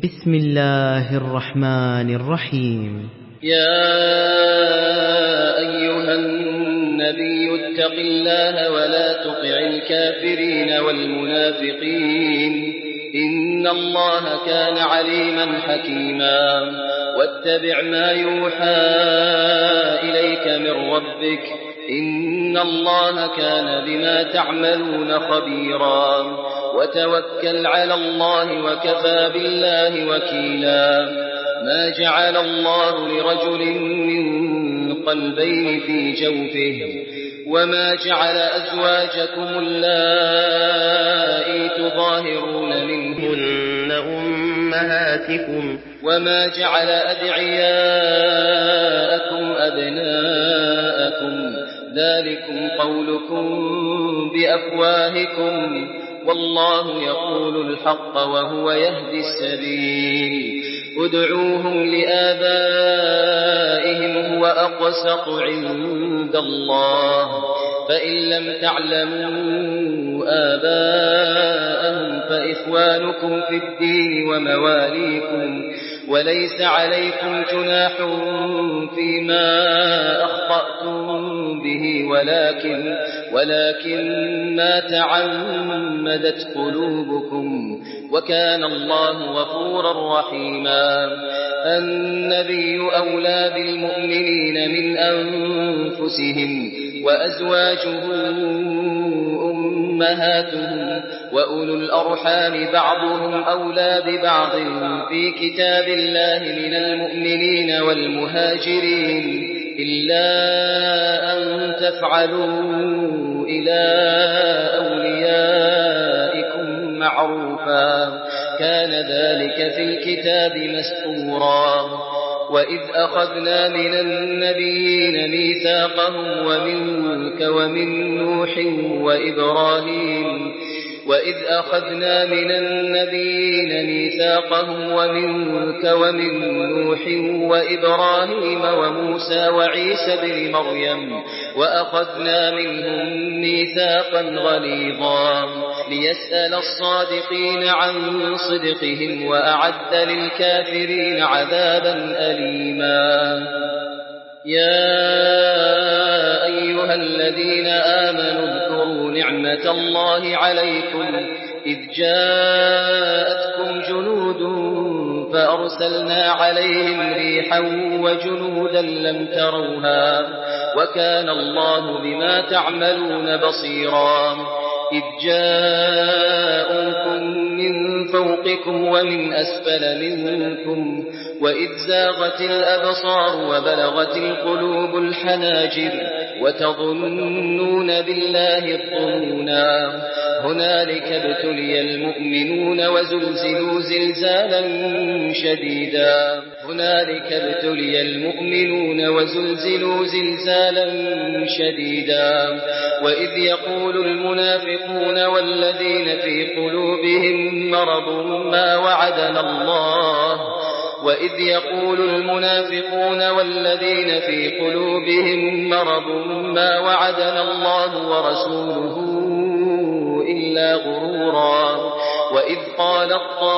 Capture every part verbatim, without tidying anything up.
بسم الله الرحمن الرحيم. يا أيها النبي اتق الله ولا تطع الكافرين والمنافقين إن الله كان عليما حكيما واتبع ما يوحى إليك من ربك إن الله كان بما تعملون خبيرا وتوكل على الله وكفى بالله وكيلا ما جعل الله لرجل من قلبين في جوفه وما جعل أزواجكم اللائي تظاهرون منهن أمهاتكم وما جعل أدعياءكم أبناءكم ذلكم قولكم بأفواهكم والله يقول الحق وهو يهدي السبيل ادعوهم لآبائهم هو أقسط عند الله فإن لم تعلموا آباءهم فإخوانكم في الدين ومواليكم وليس عليكم جناح فيما أخطأتم به ولكن, ولكن ما تعمدت قلوبكم وكان الله غفورا رحيما. النبي أولى بالمؤمنين من أنفسهم وأزواجه أمهاتهم وأولو الأرحام بعضهم أولى ببعض في كتاب الله من المؤمنين والمهاجرين إلا أن تفعلوا إلى أوليائكم معروفا كان ذلك في الكتاب مسطورا. وإذ أخذنا من النبيين ميثاقهم ومنك ومن نوح وإبراهيم وإذ أخذنا من النبيين ميثاقهم ومنك ومن نوح وإبراهيم وموسى وعيسى بن مريم وأخذنا منهم ميثاقا غليظا ليسأل الصادقين عن صدقهم وأعد للكافرين عذابا أليما. يا أيها الذين آمنوا اذكروا نعمة الله عليكم إذ جاءتكم جنود فأرسلنا عليهم ريحا وجنودا لم تروها وكان الله بما تعملون بصيرا. إذ جاءوكم من فوقكم ومن أسفل منكم وإذ زاغت الأبصار وبلغت القلوب الحناجر وتظنون بالله الظنونا هنالك ابتلي المؤمنون وزلزلوا زلزالا شديدا هنالك ابتلي المؤمنون وزلزلوا زلزالا شديدا. وإذ يقول المنافقون والذين في قلوبهم مرض ما وعدنا الله وإذ يقول المنافقون والذين في قلوبهم مرض ما وعدنا الله ورسوله إلا غرورا. وإذ قالت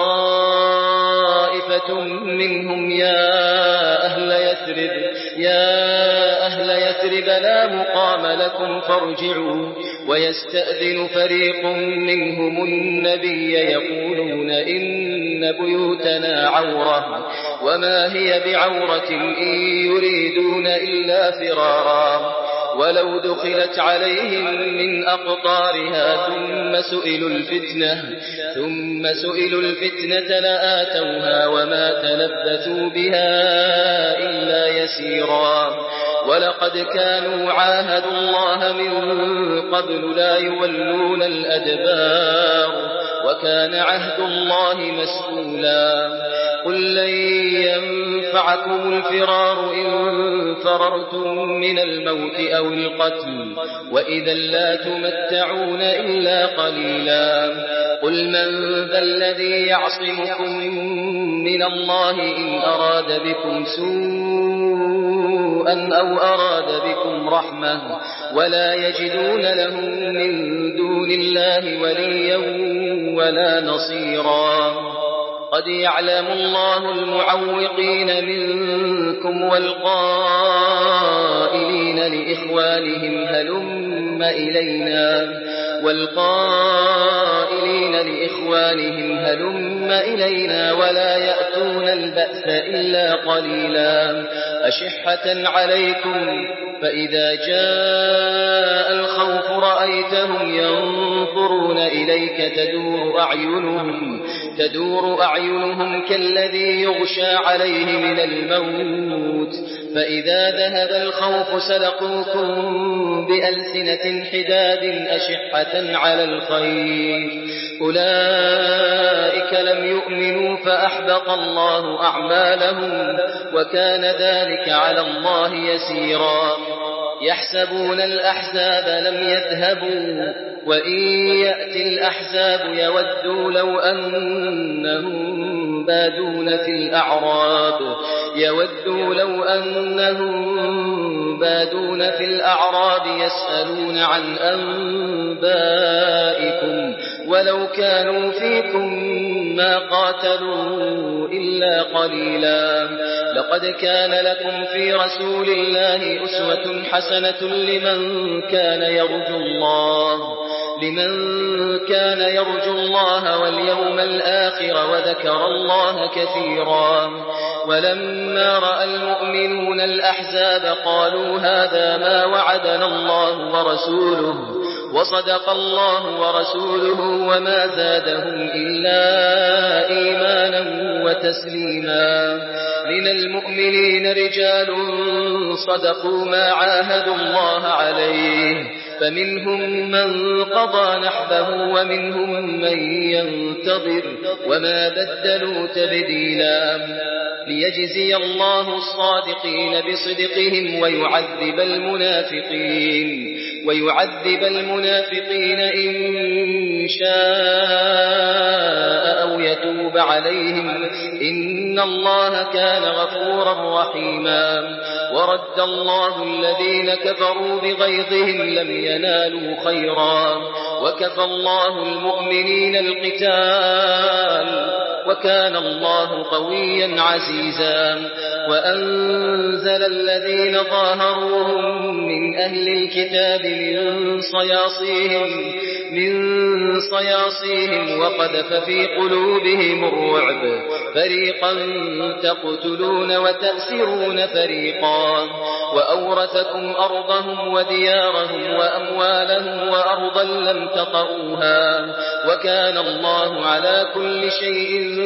طائفة منهم يا أهل يثرب يا أهل يثرب لا مقام لكم فارجعوا ويستأذن فريق منهم النبي يقولون إن بيوتنا عورة وما هي بعورة إن يريدون إلا فرارا ولو دخلت عليهم من أقطارها ثم سئلوا الفتنة ثم سئلوا الفتنة لآتوها وما تلبثوا بها إلا يسيرا. ولقد كانوا عاهدوا الله من قبل لا يولون الأدبار وكان عهد الله مسؤولا. قل لن ينفعكم الفرار إن فررتم من الموت أو القتل وإذا لا تمتعون إلا قليلا. قل من ذا الذي يعصمكم من الله إن أراد بكم سوءا أو أراد بكم رحمة ولا يجدون لهم من دون الله وليا ولا نصيرا. قد يعلم الله المعوقين منكم والقائلين لإخوانهم هلم إلينا والقائلين لإخوانهم هلم إلينا ولا يأتون البأس إلا قليلا أشحة عليكم فإذا جاء الخوف رأيتهم ينظرون إليك تدور أعينهم تدور أعينهم كالذي يغشى عليه من الموت فإذا ذهب الخوف سلقوكم بألسنة حداد أشحة على الخير أولئك لم يؤمنوا فأحبط الله أعمالهم وكان ذلك على الله يسيرا يحسبون الأحزاب لم يذهبوا وإن يأتي الأحزاب يودوا لو أنهم بادون في الأعراب يودوا لو أنهم بادون في الأعراب يسألون عن أنبائكم ولو كانوا فيكم ما قاتلوا إلا قليلا لقد كان لكم في رسول الله أسوة حسنة لمن كان يرجو الله لمن كان يرجو الله واليوم الآخر وذكر الله كثيرا ولما رأى المؤمنون الأحزاب قالوا هذا ما وعدنا الله ورسوله وصدق الله ورسوله وما زادهم إلا إيمانا وتسليما من المؤمنين رجال صدقوا ما عاهدوا الله عليه فمنهم من قضى نحبه ومنهم من ينتظر وما بدلوا تبديلا ليجزي الله الصادقين بصدقهم ويعذب المنافقين ويعذب المنافقين إن شاء أو يتوب عليهم إن الله كان غفورا رحيما ورد الله الذين كفروا بغيظهم لم ينالوا خيرا وكفى الله المؤمنين القتال وكان الله قويا عزيزا وأنزل الذين ظاهروهم من أهل الكتاب من صياصيهم من صياصيهم وقذف في قلوبهم الرعب فريقا تقتلون وتأسرون فريقا وأورثكم أرضهم وديارهم وأموالهم وأرضا لم تطئوها وكان الله على كل شيء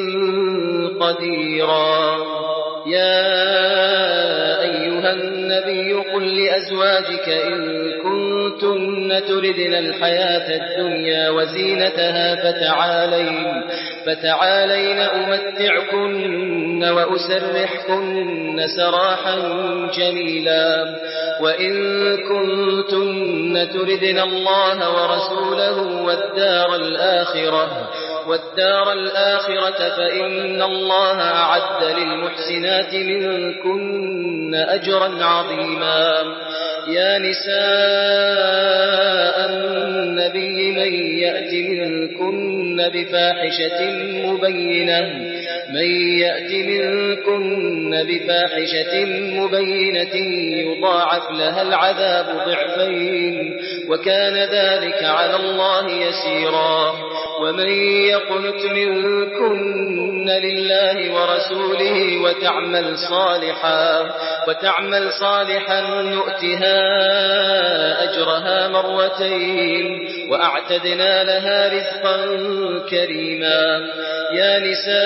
قديرا يا أيها النبي قل لأزواجك إن كنتن تردن الحياة الدنيا وزينتها فتعالين فتعالين أمتعكن وأسرحكن سراحا جميلا وإن كنتن تردن الله ورسوله والدار الآخرة والدار الآخرة فإن الله أعد للمحسنات منكن أجرا عظيما يا نساء النبي من يأت منكن بفاحشة مبينة من يأت منكن بفاحشة مبينة يضاعف لها العذاب ضعفين وكان ذلك على الله يسيرا ومن يقنت منكن لله ورسوله وتعمل صالحا وتعمل صالحا نؤتها أجرها مرتين وأعتدنا لها رزقا كريما يا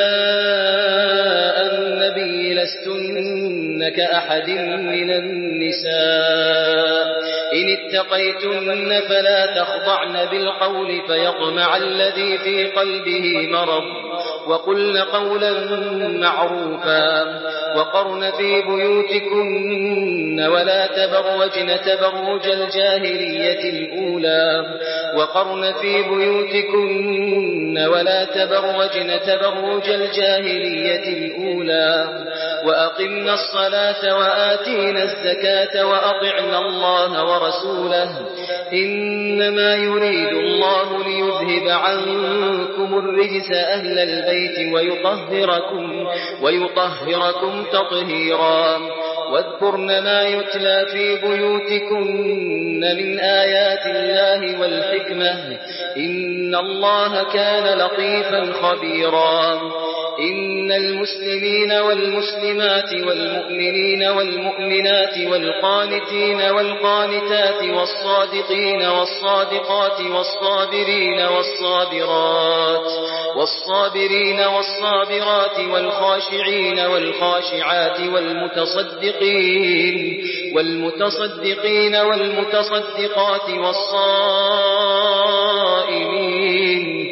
نساء النبي لستن كأحد من النساء إن اتقيتن فلا تخضعن بالقول فيطمع الذي في قلبه مرض وقلن قولا معروفا وقرن في بيوتكن ولا تبرجن تبرج الجاهلية الأولى وقرن في بيوتكن ولا تبرجن تبرج الجاهلية الأولى وأقمنا الصلاة وآتينا الزكاة وأطعنا الله ورسوله إنما يريد الله ليذهب عنكم الرجس أهل البيت ويطهركم, ويطهركم تطهيرا. واذكرن ما يتلى في بيوتكن من آيات الله والحكمة إن الله كان لطيفا خبيرا. إن المسلمين والمسلمات والمؤمنين والمؤمنات والقانتين والقانتات والصادقين والصادقات والصابرين والصابرات والصابرين والصابرات والخاشعين والخاشعات والمتصدقين والمتصدقين والمتصدقات والصائمين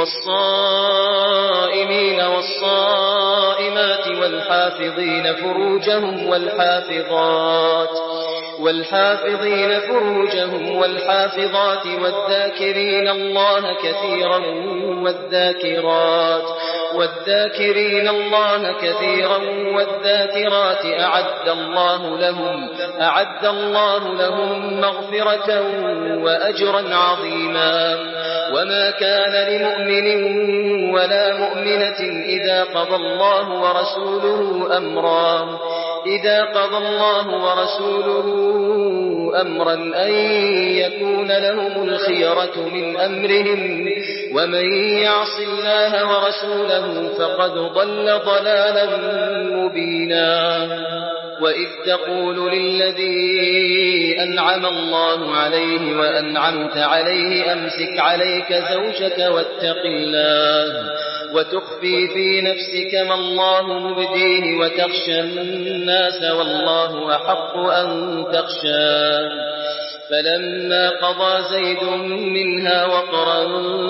والصائمين والصائمات والحافظين فروجهم والحافظات والحافظين فروجهم والحافظات والذاكرين الله كثيرا والذاكرات والذاكرين الله كثيرا والذاكرات أعد الله لهم أعد الله لهم مغفرة وأجرا عظيما. وما كان لمؤمن ولا مؤمنة إذا قضى الله ورسوله أمرا إذا قضى الله ورسوله أمرا أن يكون لهم الخيرة من أمرهم ومن يعص الله ورسوله فقد ضل ضلالا مبينا. وإذ تقول للذي أنعم الله عليه وأنعمت عليه أمسك عليك زوجك واتق الله وتخفي في نفسك ما الله مبديه وتخشى الناس والله أحق أن تخشاه. فلما قضى زيد منها وطرا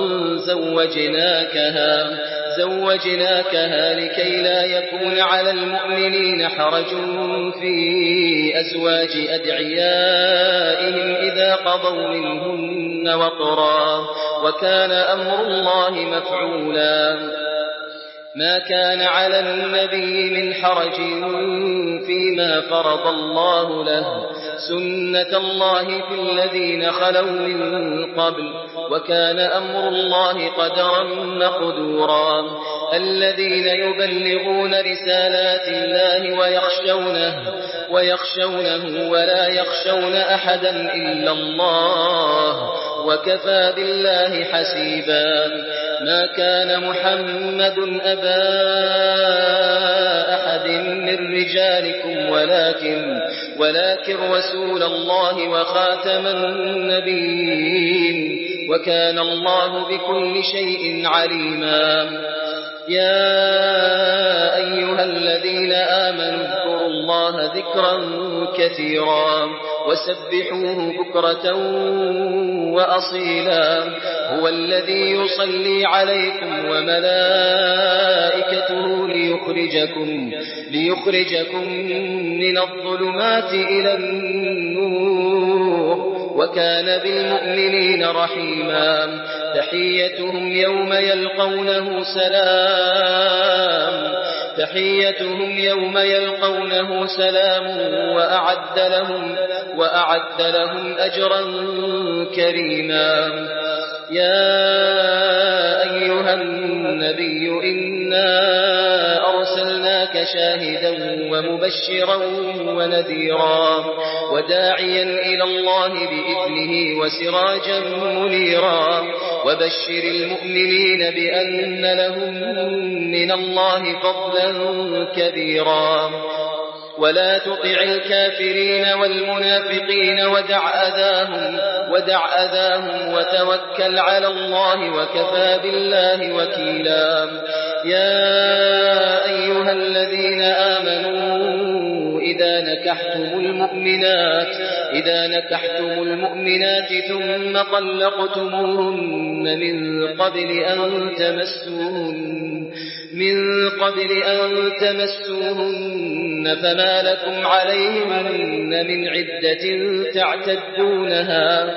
زوجناكها زوجناكها لكي لا يكون على المؤمنين حرج في أزواج أدعيائهم إذا قضوا منهن وطرا وكان أمر الله مفعولا. ما كان على النبي من حرج فيما فرض الله له سنة الله في الذين خلوا من قبل وكان أمر الله قدرا مقدورا. الذين يبلغون رسالات الله ويخشونه, ويخشونه ولا يخشون أحدا إلا الله وكفى بالله حسيبا. ما كان محمد أبا أحد من رجالكم ولكن, ولكن رسول الله وخاتم النبيين وكان الله بكل شيء عليما. يا أيها الذين آمنوا اذكروا الله ذكرا كثيرا وسبحوه بكرة وأصيلا. هو الذي يصلي عليكم وملائكته ليخرجكم, ليخرجكم من الظلمات إلى النور وكان بالمؤمنين رحيما. تحيتهم يوم يلقونه سلام تحيتهم يوم يلقونه سلام وأعد لهم, وأعد لهم أجرا كريما. يا أيها النبي إنا أرسلناك شاهدا ومبشرا ونذيرا وداعيا إلى الله بإذنه وسراجا منيرا. وبشر المؤمنين بأن لهم من الله فضلا كبيرا. ولا تطع الكافرين والمنافقين ودع أذاهم, ودع أذاهم وتوكل على الله وكفى بالله وكيلا. يا أيها الذين آمنوا إذا نكحتم المؤمنات إذا نكحتم المؤمنات ثم طلقتموهن من قبل أن تمسوهن من قبل أن تمسوهن فما لكم عليهن من عدة تعتدونها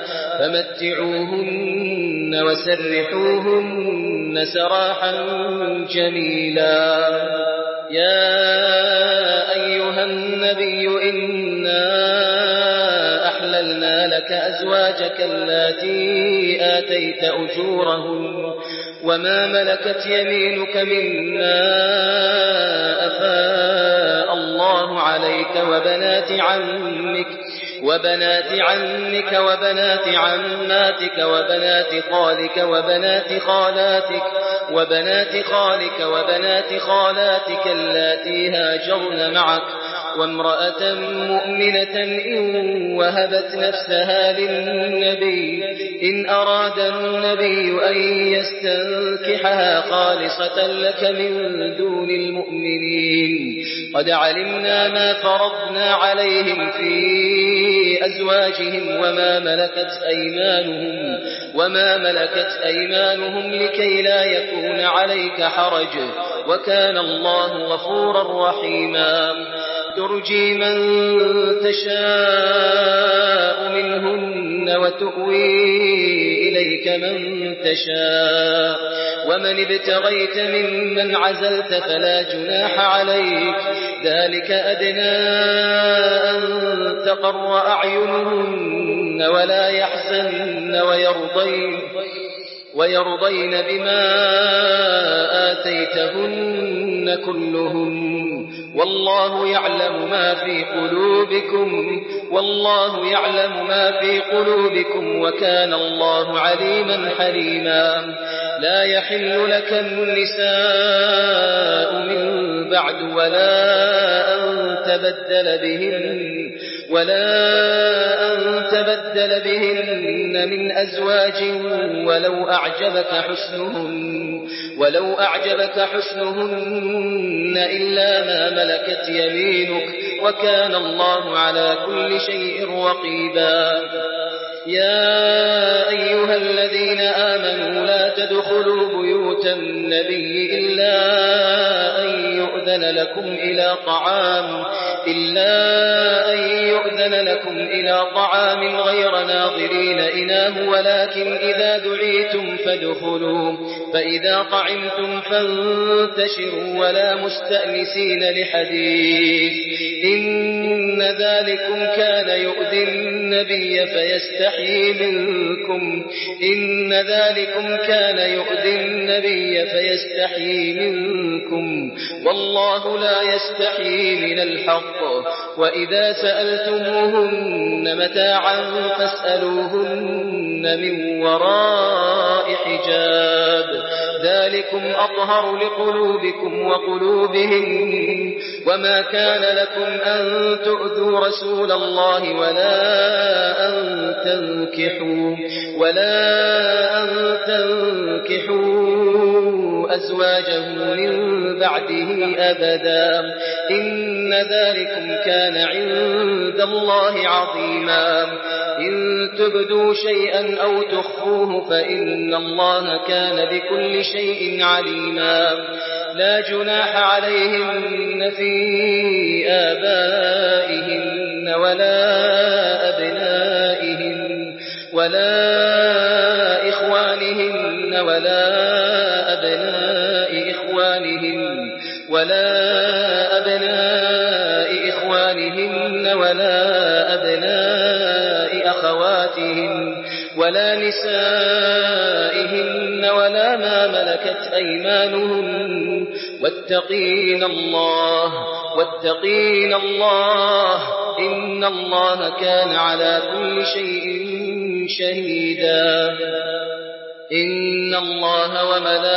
فمتعوهن وسرحوهن سراحا جميلا. يا أيها النبي إنا أحللنا ملك أزواجك اللاتي آتيت أجورهن وما ملكت يمينك مما أفاء الله عليك وبنات عمك وبنات عمك وبنات عماتك وبنات خالك وبنات خالاتك وبنات خالك وبنات خالاتك اللاتي هاجرن معك وامرأة مؤمنة إن وهبت نفسها للنبي إن أراد النبي أن يستنكحها خالصة لك من دون المؤمنين قد علمنا ما فرضنا عليهم في أزواجهم وما ملكت أيمانهم وما ملكت أيمانهم لكي لا يكون عليك حرج وكان الله غفورا رحيما ترجي من تشاء منهن وتؤوي إليك من تشاء ومن ابتغيت ممن عزلت فلا جناح عليك ذلك أدنى أن تقر أعينهن ولا يحزن ويرضين ويرضين بما آتيتهن كلهم والله يعلم ما في قلوبكم والله يعلم ما في قلوبكم وكان الله عليما حليما لا يحل لك النساء من بعد ولا أن تبدل بهن ولا أن تبدل بهن من أزواج ولو أعجبك حسنهن ولو أعجبك حسنهن إلا ما ملكت يمينك وكان الله على كل شيء رقيبا يا أيها الذين آمنوا لا تدخلوا بيوت النبي إلا أن يؤذن لكم إلى طعام إلا أن يؤذن لكم إلى طعام غير ناظرين إناه ولكن إذا دعيتم فادخلوا فإذا طعمتم فانتشروا ولا مستأنسين لحديث إن ذلكم كان يؤذي النبي فيستحيي منكم إن ذلكم كان يؤذي النبي فيستحيي منكم والله لا يستحيي من الحق وإذا سألتموهن متاعا فاسألوهن من وراء حجاب ذلكم أطهر لقلوبكم وقلوبهم وما كان لكم أن تؤذوا رسول الله ولا أن تنكحوا ولا أن تنكحوا أزواجه من بعده أبدا إن ذلكم كان عند الله عظيما إن تبدوا شيئا أو تخفوه فإن الله كان بكل شيء عليما لا جناح عليهن في آبائهن ولا أبنائهن ولا إخوانهن ولا أبناء إخوانهن ولا أبناء إخوانهن ولا أبناء أخواتهن ولا نسائهن ولا ما ملكت أيمانهن واتقين الله واتقين الله إن الله كان على كل شيء شهيدا إن الله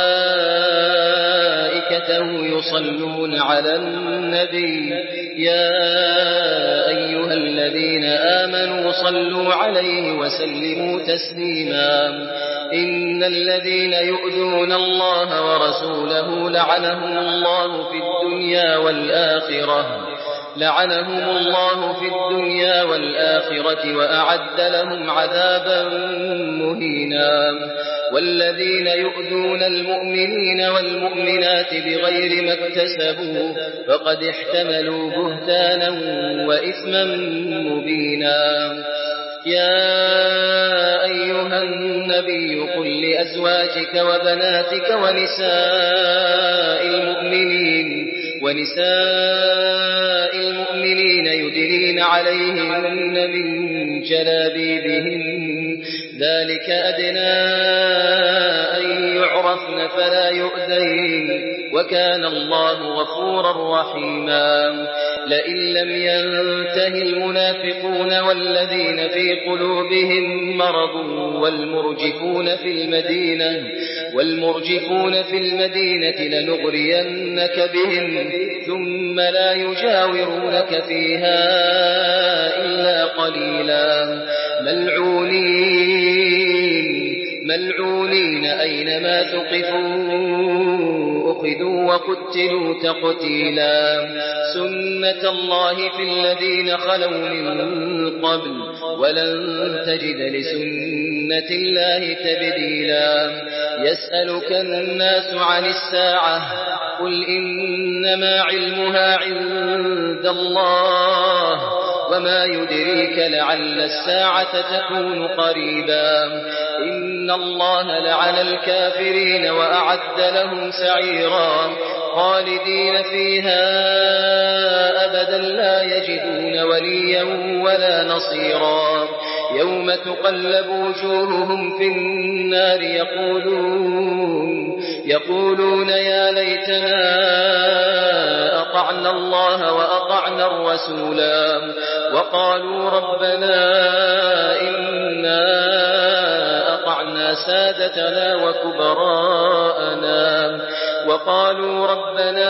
وملائكته يصلون على النبي يا أيها الذين آمنوا صلوا عليه وسلموا تسليما إن الذين يؤذون الله ورسوله لعنهم الله في الدنيا والآخرة لعنهم الله في الدنيا والآخرة وأعد لهم عذابا مهينا والذين يؤذون المؤمنين والمؤمنات بغير ما اكتسبوا فقد احتملوا بهتانا وإثما مبينا يا أيها النبي قل لأزواجك وبناتك ونساء المؤمنين ونساء المؤمنين يدنين عليهن من جلابيبهن ذلك أدنى أن يعرفن فلا يؤذين وكان الله غفورا رحيما لئن لم ينته المنافقون والذين في قلوبهم مرض والمرجفون في المدينة والمرجفون في المدينة لنغرينك بهم ثم لا يجاورونك فيها إلا قليلا ملعونين ملعونين أينما ثقفوا أخذوا وقتلوا تقتيلا سنة الله في الذين خلوا من قبل ولن تجد لسنة الله تبديلا يسألك الناس عن الساعة قل إنما علمها عند الله وما يدريك لعل الساعة تكون قريبا إن الله لعن الكافرين وأعد لهم سعيرا خالدين فيها أبدا لا يجدون وليا ولا نصيرا يوم تقلب وجوههم في النار يقولون يقولون يا ليتنا أطعنا الله وأطعنا الرسولا وقالوا ربنا إنا أطعنا سادتنا وكبراءنا وقالوا ربنا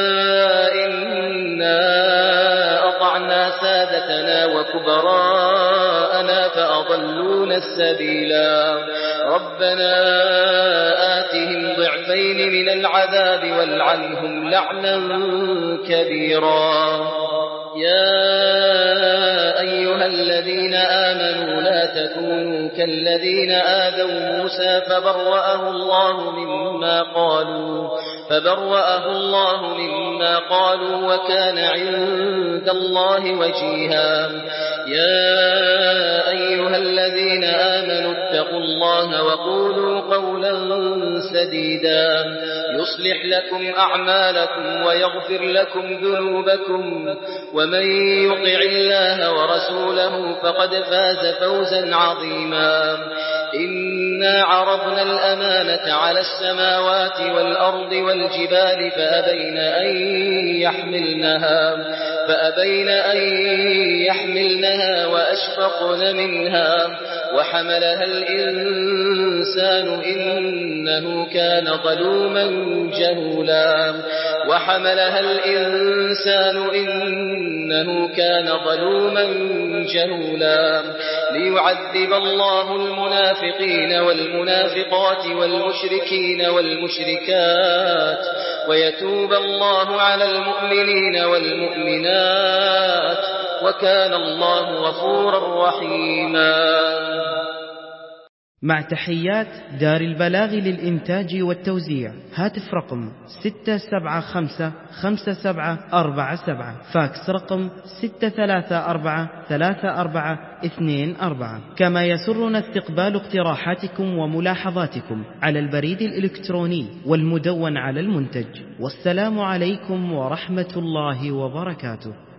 إنا أطعنا سادتنا وكبراءنا فأضلونا السبيلا ربنا آتهم ضعفين من العذاب والعنهم لعنا كبيرا يا أيها الذين آمنوا لا تكونوا كالذين آذوا موسى فبرأه الله مما قالوا فبرأه الله مما قالوا وكان عند الله وجيها يا أيها الذين آمنوا اتقوا الله وقولوا قولا سديدا يصلح لكم أعمالكم ويغفر لكم ذنوبكم ومن يطع الله ورسوله فقد فاز فوزا عظيما إنا عرضنا الأمانة على السماوات والأرض والجبال فأبين أن يحملنها فأبين أن يحملنها وأشفقن منها وحملها الإنسان إنه كان ظلوما جهولا وحملها الإنسان إنه كان ظلوما جهولا ليعذب الله المنافقين والمنافقات والمشركين والمشركات ويتوب الله على المؤمنين والمؤمنات وكان الله غفورا رحيما. مع تحيات دار البلاغ للإنتاج والتوزيع. هاتف رقم ستة سبعة خمسة خمسة سبعة أربعة سبعة. فاكس رقم ستة ثلاثة أربعة ثلاثة أربعة اثنين أربعة. كما يسرنا استقبال اقتراحاتكم وملاحظاتكم على البريد الإلكتروني والمدون على المنتج. والسلام عليكم ورحمة الله وبركاته.